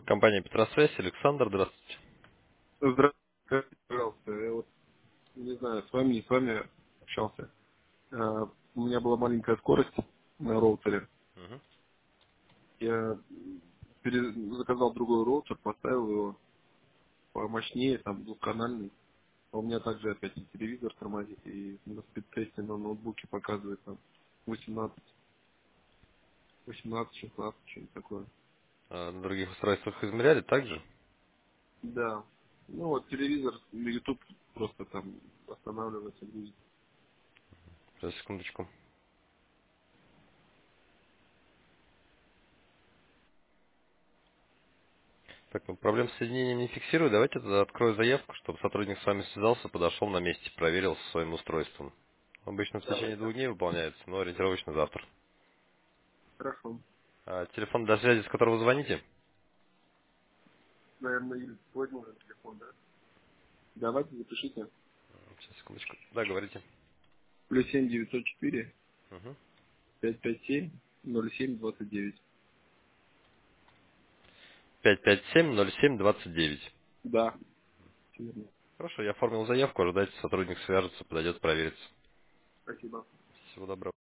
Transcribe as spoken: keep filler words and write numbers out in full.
Компания Петросвязь, Александр, здравствуйте. Здравствуйте, пожалуйста. Я вот не знаю, с вами, не с вами общался. А, У меня была маленькая скорость на роутере. Мгм. Я пере- заказал другой роутер, поставил его помощнее, там двухканальный. А у меня также опять и телевизор тормозит, и на спидтесте на ноутбуке показывает там восемнадцать, восемнадцать, шестнадцать, что-нибудь такое. А на других устройствах измеряли также? Да. Ну вот телевизор на YouTube просто там останавливается, будет. Сейчас, секундочку. Так, ну проблем с соединением не фиксирую. Давайте тогда открою заявку, чтобы сотрудник с вами связался, подошел на месте, проверил со своим устройством. Обычно в течение Давайте. двух дней выполняется, но ориентировочно завтра. Хорошо. А телефон для связи, с которого вы звоните? Наверное, или твой нужен телефон, да? Давайте запишите. Сейчас, секундочку. Да, говорите. Плюс семь девятьсот четыре Угу. пять пять семь ноль семь двадцать девять. пять пять семь ноль семь двадцать девять. Да, всё верно. Хорошо, я оформил заявку, ожидайте, сотрудник свяжется, подойдет, проверится. Спасибо. Всего доброго.